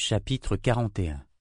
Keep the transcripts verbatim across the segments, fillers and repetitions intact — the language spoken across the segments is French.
Chapitre quarante et un.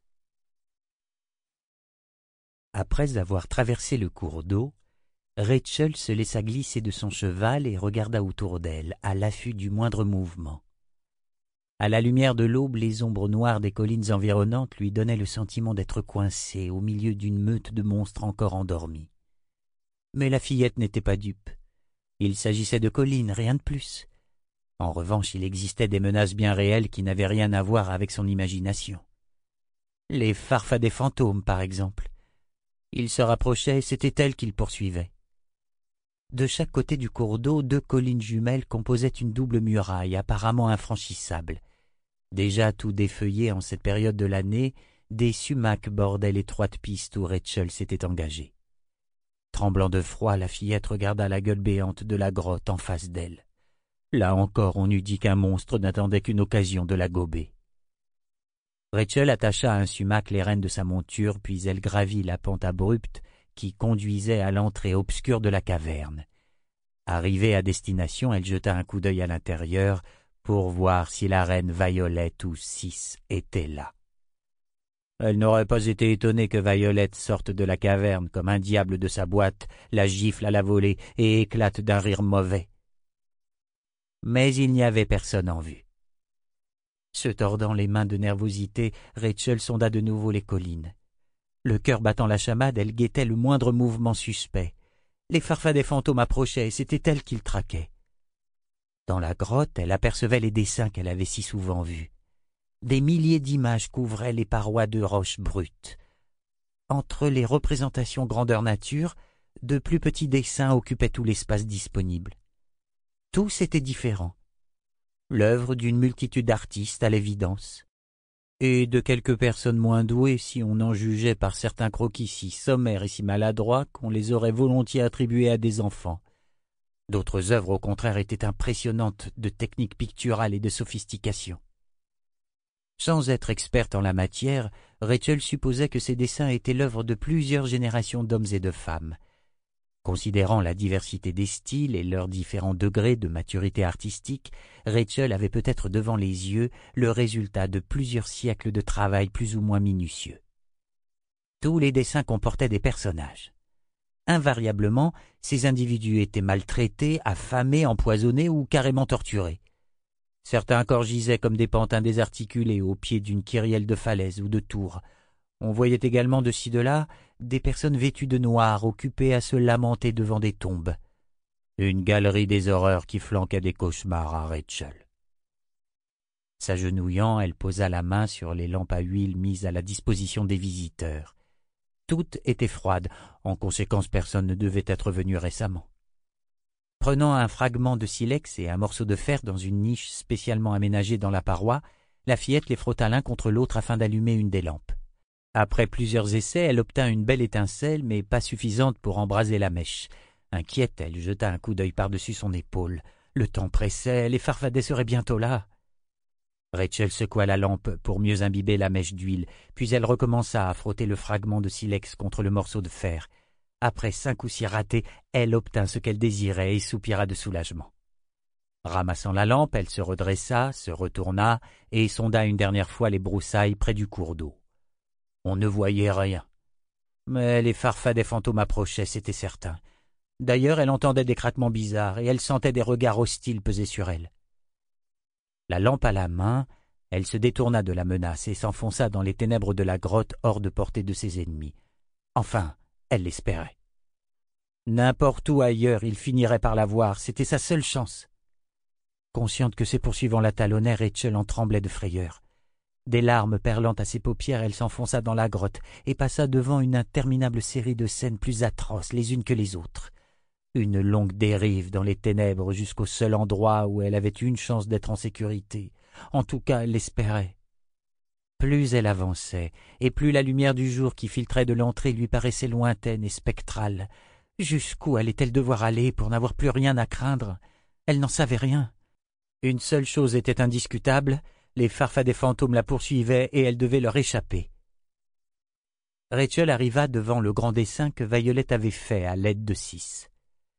Après avoir traversé le cours d'eau, Rachel se laissa glisser de son cheval et regarda autour d'elle, à l'affût du moindre mouvement. À la lumière de l'aube, les ombres noires des collines environnantes lui donnaient le sentiment d'être coincée au milieu d'une meute de monstres encore endormis. Mais la fillette n'était pas dupe. Il s'agissait de collines, rien de plus. En revanche, il existait des menaces bien réelles qui n'avaient rien à voir avec son imagination. Les farfadets fantômes, par exemple. Il se rapprochait et c'était elle qu'il poursuivait. De chaque côté du cours d'eau, deux collines jumelles composaient une double muraille, apparemment infranchissable. Déjà tout défeuillé en cette période de l'année, des sumacs bordaient l'étroite piste où Rachel s'était engagée. Tremblant de froid, la fillette regarda la gueule béante de la grotte en face d'elle. Là encore, on eût dit qu'un monstre n'attendait qu'une occasion de la gober. Rachel attacha à un sumac les rênes de sa monture, puis elle gravit la pente abrupte qui conduisait à l'entrée obscure de la caverne. Arrivée à destination, elle jeta un coup d'œil à l'intérieur pour voir si la reine Violette ou Six était là. Elle n'aurait pas été étonnée que Violette sorte de la caverne comme un diable de sa boîte, la gifle à la volée et éclate d'un rire mauvais. Mais il n'y avait personne en vue. Se tordant les mains de nervosité, Rachel sonda de nouveau les collines. Le cœur battant la chamade, elle guettait le moindre mouvement suspect. Les farfadets fantômes approchaient et c'était elle qu'ils traquaient. Dans la grotte, elle apercevait les dessins qu'elle avait si souvent vus. Des milliers d'images couvraient les parois de roches brutes. Entre les représentations grandeur nature, de plus petits dessins occupaient tout l'espace disponible. Tous étaient différents. L'œuvre d'une multitude d'artistes à l'évidence, et de quelques personnes moins douées si on en jugeait par certains croquis si sommaires et si maladroits qu'on les aurait volontiers attribués à des enfants. D'autres œuvres au contraire étaient impressionnantes de technique picturale et de sophistication. Sans être experte en la matière, Rachel supposait que ces dessins étaient l'œuvre de plusieurs générations d'hommes et de femmes. Considérant la diversité des styles et leurs différents degrés de maturité artistique, Rachel avait peut-être devant les yeux le résultat de plusieurs siècles de travail plus ou moins minutieux. Tous les dessins comportaient des personnages. Invariablement, ces individus étaient maltraités, affamés, empoisonnés ou carrément torturés. Certains corps gisaient comme des pantins désarticulés au pied d'une kyrielle de falaise ou de tour. On voyait également de ci de là des personnes vêtues de noir occupées à se lamenter devant des tombes. Une galerie des horreurs qui flanquait des cauchemars à Rachel. S'agenouillant, elle posa la main sur les lampes à huile mises à la disposition des visiteurs. Toutes étaient froides, en conséquence personne ne devait être venu récemment. Prenant un fragment de silex et un morceau de fer dans une niche spécialement aménagée dans la paroi, la fillette les frotta l'un contre l'autre afin d'allumer une des lampes. Après plusieurs essais, elle obtint une belle étincelle, mais pas suffisante pour embraser la mèche. Inquiète, elle jeta un coup d'œil par-dessus son épaule. Le temps pressait, les farfadets seraient bientôt là. Rachel secoua la lampe pour mieux imbiber la mèche d'huile, puis elle recommença à frotter le fragment de silex contre le morceau de fer. Après cinq ou six ratés, elle obtint ce qu'elle désirait et soupira de soulagement. Ramassant la lampe, elle se redressa, se retourna et sonda une dernière fois les broussailles près du cours d'eau. On ne voyait rien. Mais les farfadets fantômes approchaient, c'était certain. D'ailleurs, elle entendait des craquements bizarres et elle sentait des regards hostiles peser sur elle. La lampe à la main, elle se détourna de la menace et s'enfonça dans les ténèbres de la grotte hors de portée de ses ennemis. Enfin, elle l'espérait. N'importe où ailleurs, il finirait par la voir, c'était sa seule chance. Consciente que ses poursuivants la talonnaient, Rachel en tremblait de frayeur. Des larmes perlant à ses paupières, elle s'enfonça dans la grotte et passa devant une interminable série de scènes plus atroces les unes que les autres. Une longue dérive dans les ténèbres jusqu'au seul endroit où elle avait une chance d'être en sécurité. En tout cas, elle l'espérait. Plus elle avançait, et plus la lumière du jour qui filtrait de l'entrée lui paraissait lointaine et spectrale. Jusqu'où allait-elle devoir aller pour n'avoir plus rien à craindre? Elle n'en savait rien. Une seule chose était indiscutable, les farfadets fantômes la poursuivaient et elle devait leur échapper. Rachel arriva devant le grand dessin que Violette avait fait à l'aide de Six.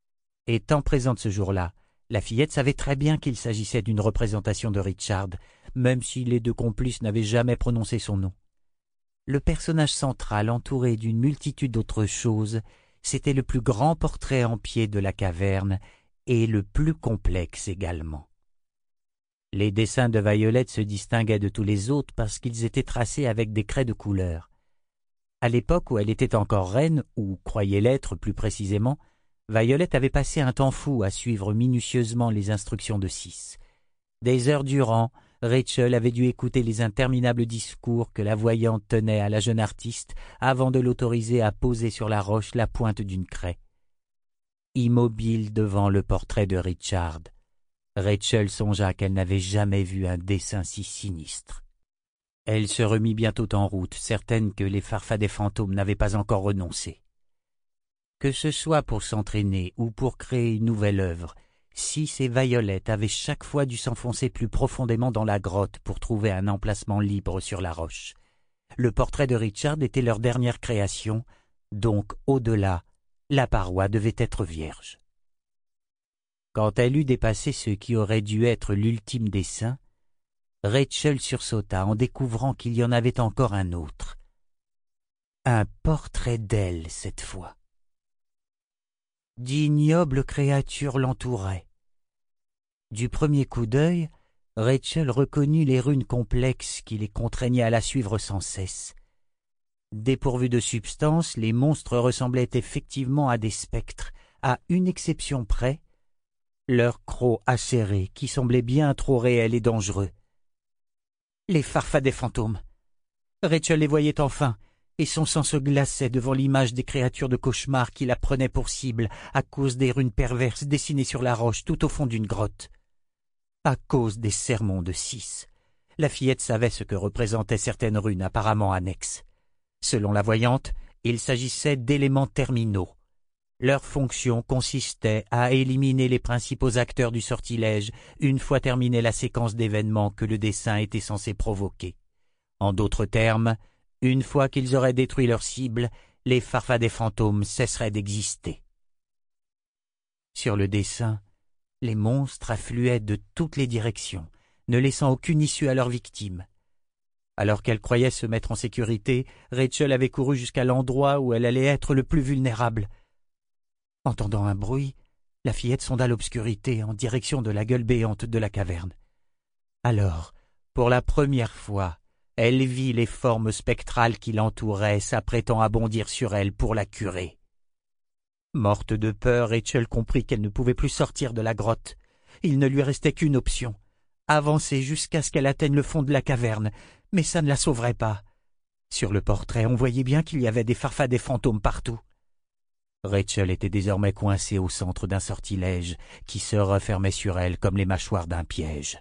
Étant présente ce jour-là, la fillette savait très bien qu'il s'agissait d'une représentation de Richard, même si les deux complices n'avaient jamais prononcé son nom. Le personnage central, entouré d'une multitude d'autres choses, c'était le plus grand portrait en pied de la caverne et le plus complexe également. Les dessins de Violette se distinguaient de tous les autres parce qu'ils étaient tracés avec des craies de couleur. À l'époque où elle était encore reine, ou croyait l'être plus précisément, Violette avait passé un temps fou à suivre minutieusement les instructions de Sis. Des heures durant, Rachel avait dû écouter les interminables discours que la voyante tenait à la jeune artiste avant de l'autoriser à poser sur la roche la pointe d'une craie. Immobile devant le portrait de Richard, Rachel songea qu'elle n'avait jamais vu un dessin si sinistre. Elle se remit bientôt en route, certaine que les Farfadets fantômes n'avaient pas encore renoncé. Que ce soit pour s'entraîner ou pour créer une nouvelle œuvre, Sis et Violette avaient chaque fois dû s'enfoncer plus profondément dans la grotte pour trouver un emplacement libre sur la roche. Le portrait de Richard était leur dernière création, donc au-delà, la paroi devait être vierge. Quand elle eut dépassé ce qui aurait dû être l'ultime dessin, Rachel sursauta en découvrant qu'il y en avait encore un autre. Un portrait d'elle cette fois. D'ignobles créatures l'entouraient. Du premier coup d'œil, Rachel reconnut les runes complexes qui les contraignaient à la suivre sans cesse. Dépourvus de substance, les monstres ressemblaient effectivement à des spectres, à une exception près, leurs crocs acérés qui semblaient bien trop réels et dangereux. Les Farfadets fantômes. Rachel les voyait enfin, et son sang se glaçait devant l'image des créatures de cauchemar qui la prenaient pour cible à cause des runes perverses dessinées sur la roche tout au fond d'une grotte. À cause des sermons de Sis, la fillette savait ce que représentaient certaines runes apparemment annexes. Selon la voyante, il s'agissait d'éléments terminaux. Leur fonction consistait à éliminer les principaux acteurs du sortilège une fois terminée la séquence d'événements que le dessin était censé provoquer. En d'autres termes, une fois qu'ils auraient détruit leur cible, les Farfadets fantômes cesseraient d'exister. Sur le dessin, les monstres affluaient de toutes les directions, ne laissant aucune issue à leurs victimes. Alors qu'elle croyait se mettre en sécurité, Rachel avait couru jusqu'à l'endroit où elle allait être le plus vulnérable. Entendant un bruit, la fillette sonda l'obscurité en direction de la gueule béante de la caverne. Alors, pour la première fois, elle vit les formes spectrales qui l'entouraient s'apprêtant à bondir sur elle pour la curer. Morte de peur, Rachel comprit qu'elle ne pouvait plus sortir de la grotte. Il ne lui restait qu'une option, avancer jusqu'à ce qu'elle atteigne le fond de la caverne, mais ça ne la sauverait pas. Sur le portrait, on voyait bien qu'il y avait des Farfadets fantômes partout. Rachel était désormais coincée au centre d'un sortilège qui se refermait sur elle comme les mâchoires d'un piège.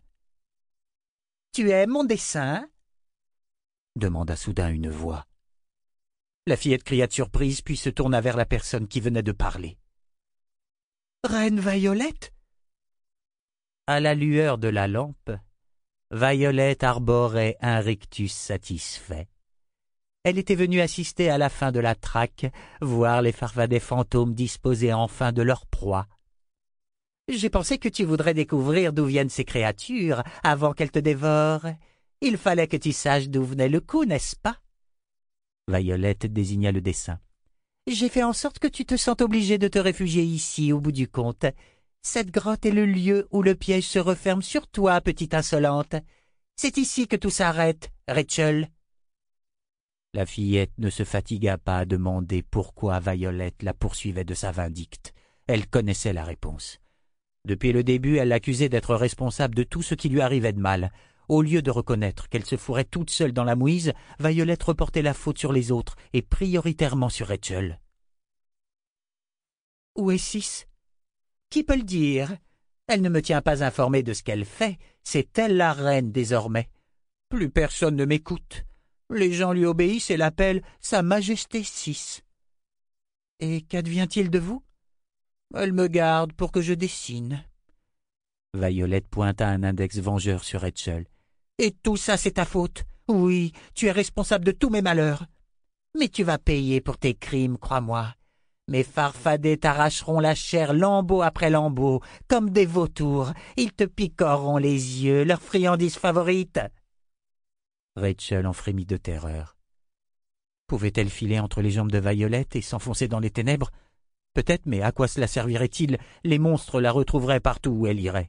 « Tu aimes mon dessin ?» demanda soudain une voix. La fillette cria de surprise, puis se tourna vers la personne qui venait de parler. « Reine Violette ?» À la lueur de la lampe, Violette arborait un rictus satisfait. Elle était venue assister à la fin de la traque, voir les Farfadets fantômes disposer enfin de leur proie. « J'ai pensé que tu voudrais découvrir d'où viennent ces créatures avant qu'elles te dévorent. Il fallait que tu saches d'où venait le coup, n'est-ce pas ?» Violette désigna le dessin. « J'ai fait en sorte que tu te sentes obligé de te réfugier ici, au bout du compte. Cette grotte est le lieu où le piège se referme sur toi, petite insolente. C'est ici que tout s'arrête, Rachel. » La fillette ne se fatigua pas à demander pourquoi Violette la poursuivait de sa vindicte. Elle connaissait la réponse. Depuis le début, elle l'accusait d'être responsable de tout ce qui lui arrivait de mal. Au lieu de reconnaître qu'elle se fourrait toute seule dans la mouise, Violette reportait la faute sur les autres et prioritairement sur Rachel. « Où est Sis ? Qui peut le dire ? Elle ne me tient pas informée de ce qu'elle fait. C'est elle la reine désormais. Plus personne ne m'écoute. Les gens lui obéissent et l'appellent Sa Majesté Sis. Et qu'advient-il de vous ? Elle me garde pour que je dessine. » Violette pointa un index vengeur sur Rachel. « Et tout ça, c'est ta faute. Oui, tu es responsable de tous mes malheurs. Mais tu vas payer pour tes crimes, crois-moi. Mes farfadets t'arracheront la chair lambeau après lambeau, comme des vautours. Ils te picoreront les yeux, leur friandise favorite. » Rachel en frémit de terreur. Pouvait-elle filer entre les jambes de Violette et s'enfoncer dans les ténèbres? Peut-être, mais à quoi cela servirait-il? Les monstres la retrouveraient partout où elle irait.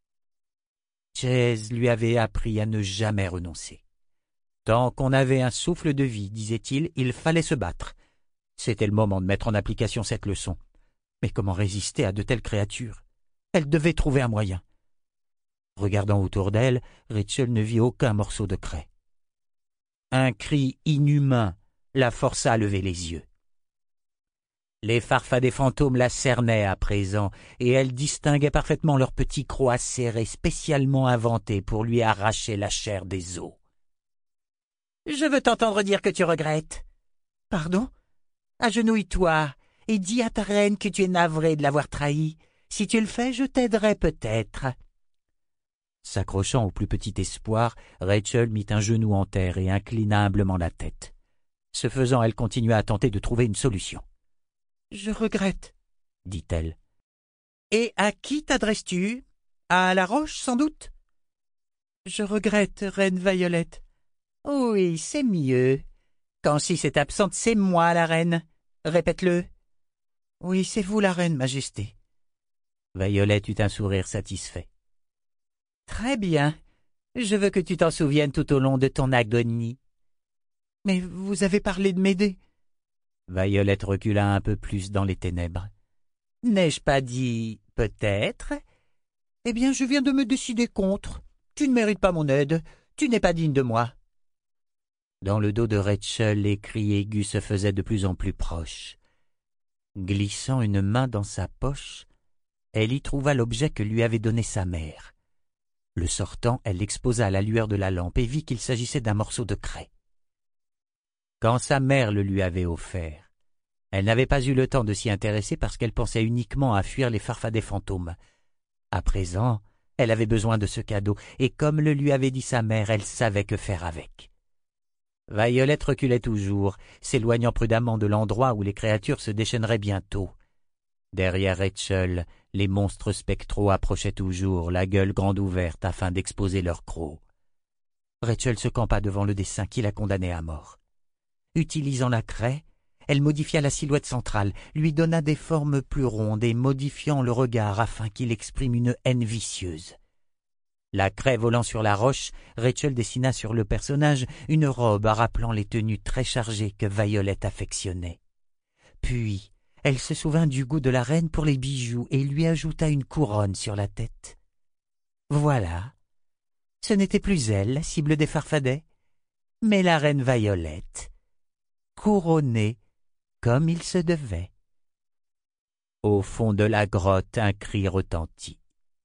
Chase lui avait appris à ne jamais renoncer. Tant qu'on avait un souffle de vie, disait-il, il fallait se battre. C'était le moment de mettre en application cette leçon. Mais comment résister à de telles créatures? Elle devait trouver un moyen. Regardant autour d'elle, Rachel ne vit aucun morceau de craie. Un cri inhumain la força à lever les yeux. Les farfadets fantômes la cernaient à présent, et elle distinguait parfaitement leurs petits crocs acérés spécialement inventés pour lui arracher la chair des os. « Je veux t'entendre dire que tu regrettes. »« Pardon ? Agenouille-toi et dis à ta reine que tu es navré de l'avoir trahie. Si tu le fais, je t'aiderai peut-être. » S'accrochant au plus petit espoir, Rachel mit un genou en terre et inclina humblement la tête. Ce faisant, elle continua à tenter de trouver une solution. « Je regrette, » dit-elle. « Et à qui t'adresses-tu? À la roche, sans doute? »« Je regrette, reine Violette. »« Oui, c'est mieux. Quand Sis est absente, c'est moi la reine. Répète-le. »« Oui, c'est vous la reine, majesté. » Violette eut un sourire satisfait. « Très bien. Je veux que tu t'en souviennes tout au long de ton agonie. »« Mais vous avez parlé de m'aider. » Violette recula un peu plus dans les ténèbres. « N'ai-je pas dit « peut-être » ? Eh bien, je viens de me décider contre. Tu ne mérites pas mon aide. Tu n'es pas digne de moi. » Dans le dos de Rachel, les cris aigus se faisaient de plus en plus proches. Glissant une main dans sa poche, elle y trouva l'objet que lui avait donné sa mère. Le sortant, elle l'exposa à la lueur de la lampe et vit qu'il s'agissait d'un morceau de craie. Quand sa mère le lui avait offert, elle n'avait pas eu le temps de s'y intéresser parce qu'elle pensait uniquement à fuir les farfadets fantômes. À présent, elle avait besoin de ce cadeau, et comme le lui avait dit sa mère, elle savait que faire avec. Violette reculait toujours, s'éloignant prudemment de l'endroit où les créatures se déchaîneraient bientôt. Derrière Rachel, les monstres spectraux approchaient toujours, la gueule grande ouverte afin d'exposer leurs crocs. Rachel se campa devant le dessin qui la condamnait à mort. Utilisant la craie, elle modifia la silhouette centrale, lui donna des formes plus rondes et modifiant le regard afin qu'il exprime une haine vicieuse. La craie volant sur la roche, Rachel dessina sur le personnage une robe rappelant les tenues très chargées que Violette affectionnait. Puis, elle se souvint du goût de la reine pour les bijoux et lui ajouta une couronne sur la tête. Voilà. Ce n'était plus elle, la cible des farfadets, mais la reine Violette, couronnée comme il se devait. Au fond de la grotte, un cri retentit.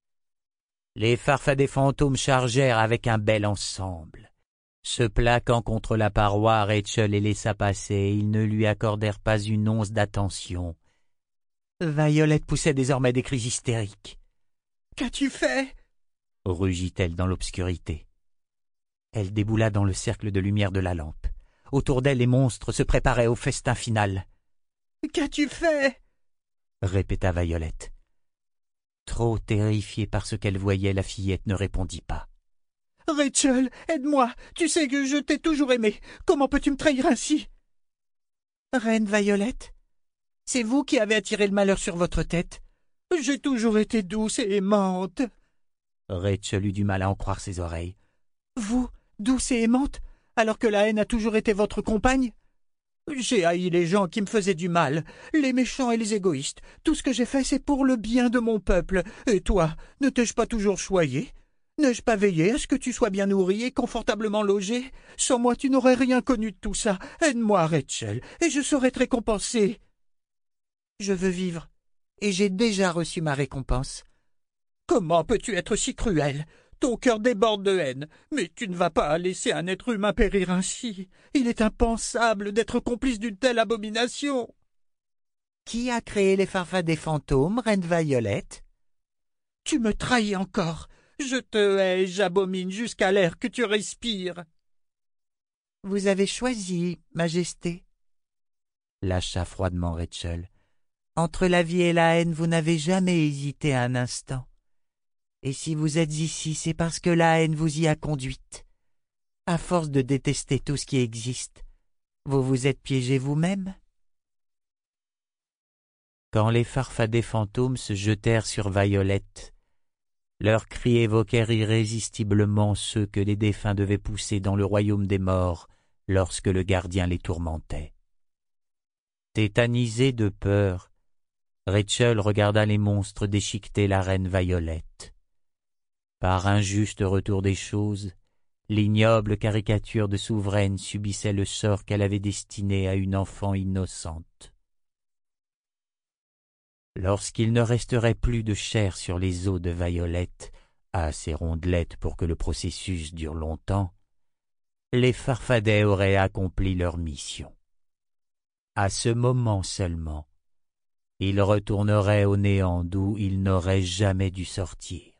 Les farfadets fantômes chargèrent avec un bel ensemble. Se plaquant contre la paroi, Rachel les laissa passer, ils ne lui accordèrent pas une once d'attention. Violette poussait désormais des cris hystériques. « Qu'as-tu fait ?» rugit-elle dans l'obscurité. Elle déboula dans le cercle de lumière de la lampe. Autour d'elle, les monstres se préparaient au festin final. « Qu'as-tu fait ?» répéta Violette. Trop terrifiée par ce qu'elle voyait, la fillette ne répondit pas. « Rachel, aide-moi. Tu sais que je t'ai toujours aimée. Comment peux-tu me trahir ainsi ?»« Reine Violette, c'est vous qui avez attiré le malheur sur votre tête. J'ai toujours été douce et aimante. » Rachel eut du mal à en croire ses oreilles. « Vous, douce et aimante, alors que la haine a toujours été votre compagne ? J'ai haï les gens qui me faisaient du mal, les méchants et les égoïstes. Tout ce que j'ai fait, c'est pour le bien de mon peuple. Et toi, ne t'ai-je pas toujours choyé ? N'ai-je pas veillé à ce que tu sois bien nourri et confortablement logé ? Sans moi, tu n'aurais rien connu de tout ça. Aide-moi, Rachel, et je saurai te récompenser. »« Je veux vivre, et j'ai déjà reçu ma récompense. »« Comment peux-tu être si cruel ? Ton cœur déborde de haine, mais tu ne vas pas laisser un être humain périr ainsi. Il est impensable d'être complice d'une telle abomination. »« Qui a créé les farfadets fantômes, reine Violette ? »« Tu me trahis encore. Je te hais, j'abomine jusqu'à l'air que tu respires. »« Vous avez choisi, majesté. » lâcha froidement Rachel. Entre la vie et la haine, vous n'avez jamais hésité un instant. Et si vous êtes ici, c'est parce que la haine vous y a conduite. À force de détester tout ce qui existe, vous vous êtes piégé vous-même. Quand les farfadets fantômes se jetèrent sur Violette, leurs cris évoquèrent irrésistiblement ceux que les défunts devaient pousser dans le royaume des morts lorsque le gardien les tourmentait. Tétanisée de peur, Rachel regarda les monstres déchiqueter la reine Violette. Par un juste retour des choses, l'ignoble caricature de souveraine subissait le sort qu'elle avait destiné à une enfant innocente. Lorsqu'il ne resterait plus de chair sur les os de Violette, assez rondelettes pour que le processus dure longtemps, les farfadets auraient accompli leur mission. À ce moment seulement, ils retourneraient au néant d'où ils n'auraient jamais dû sortir.